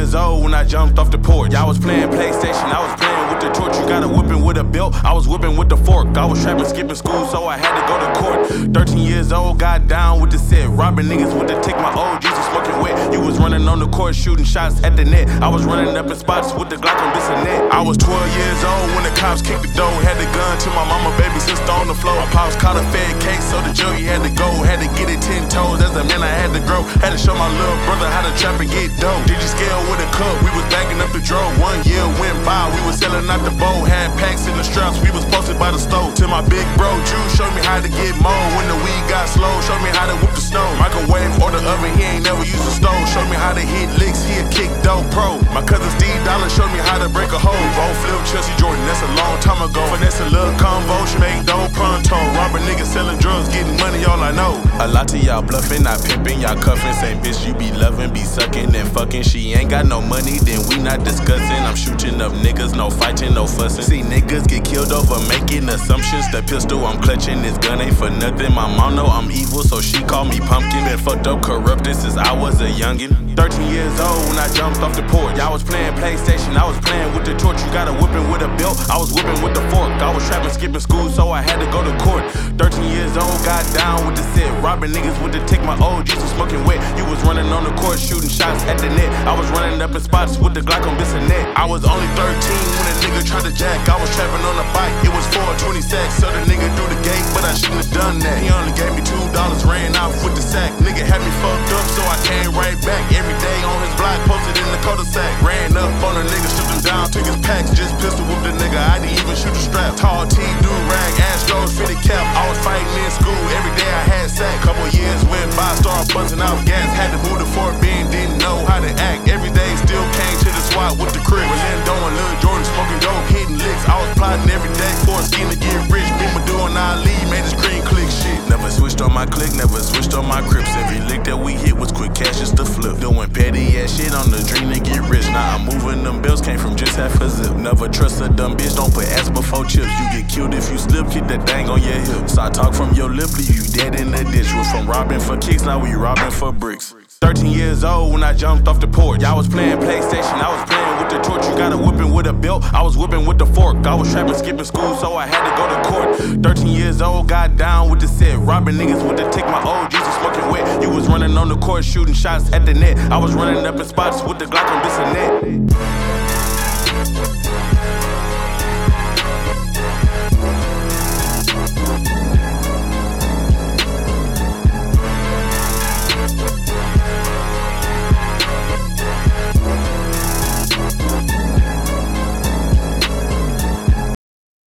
years old when I jumped off the porch. I was playing PlayStation, I was playing with the torch. You got a whipping with a belt, I was whipping with the fork. I was trapping, skipping school, so I had to go to court. 13 years old, got down with the set. Robbing niggas with the take my old Jesus smoking wet. You was running on the court, shooting shots at the net. I was running up in spots with the Glock on this and that. I was 12 years old when the cops kicked the door. Had the gun to my mama, baby sister on the floor. My pops caught a fed case, so the jury had to go. Had to get it 10 toes, as a man I had to grow. Had to show my little brother how to trap and get dough. Did you scale with a cup? We was backing up the drove. 1 year went by, we was selling out the bowl. Had packs in the straps, we was posted by the stove. Till my big bro Juice showed me how to get mold. When the weed got slow, showed me how to whip the snow. Microwave or the oven, he ain't never used a stove. Showed me how to hit licks, he a kick dope pro. My cousin Steve Dollar showed me how to break a hole. We both flip Chelsea Jordan, that's a long time ago. Finesse a little convo, she make dope pronto. Robbing niggas, selling drugs, getting money, all I know. A lot to y'all bluffing, not pimping, y'all cuffing. Same bitch you be loving, be sucking and fucking. She ain't got no money, then we not discussing. I'm shooting up niggas, no fighting, no fussing. See niggas get killed over making assumptions. The pistol I'm clutching, this gun ain't for nothing. My mom know I'm evil, so she call me pumpkin. Been fucked up, corrupted since I was a youngin'. 13 years old when I jumped off the porch. I was playing PlayStation, I was playing with the torch. You got a whipping with a belt, I was whipping with the fork. I was trapping, skipping school, so I had to go to court. 13 years old, got down with the set. Robbing niggas with the take my old Jesus smoking wet. You was running on the court, shooting shots at the net. I was running up in spots with the Glock on this and that. I was only 13 when a nigga tried to jack. I was trapping on a bike, it was 420 sacks. So the nigga threw the gate, but I shouldn't have done that. He only gave me $2, ran off with the sack. Nigga had me fucked up, so I came right back. Every day on his block, posted in the cul-de-sac. Ran up on a nigga, stripped him down, took his packs. Just pistol whooped the nigga, I didn't even shoot the strap. Tall T, do-rag, Astros, fitted cap. I was fighting in school, every day I had sack. Couple years went by, started buzzing out gas. Had to move to Fort Bend, didn't know how to act. Every day still came to the SWAT with the crib. Orlando and Lil Jordan smoking dope, hitting licks. I was plotting every day for a scheme to get rich. Beamer doing Ali, made the screen click shit. Never switched on my click, never switched on my crips. Every lick that we hit was quick cash just to flip. Doing petty ass shit on the dream to get rich. Now I'm moving them bills, came from just half a zip. Never trust a dumb bitch, don't put ass before chips. You get killed if you slip, kick that thing on your hip. So I talk from your lip, leave you dead in the ditch. We're from robbing for kicks, now we robbing for bricks. 13 years old when I jumped off the porch. I was playing PlayStation, I was playing with the torch. You got a whipping with a belt, I was whipping with the fork. I was trapping, skipping school, so I had to go to court. 13 years old, got down with the set. Robbing niggas with the take my old Jesus smoking wet. You was running on the court, shooting shots at the net. I was running up in spots with the Glock on this and that.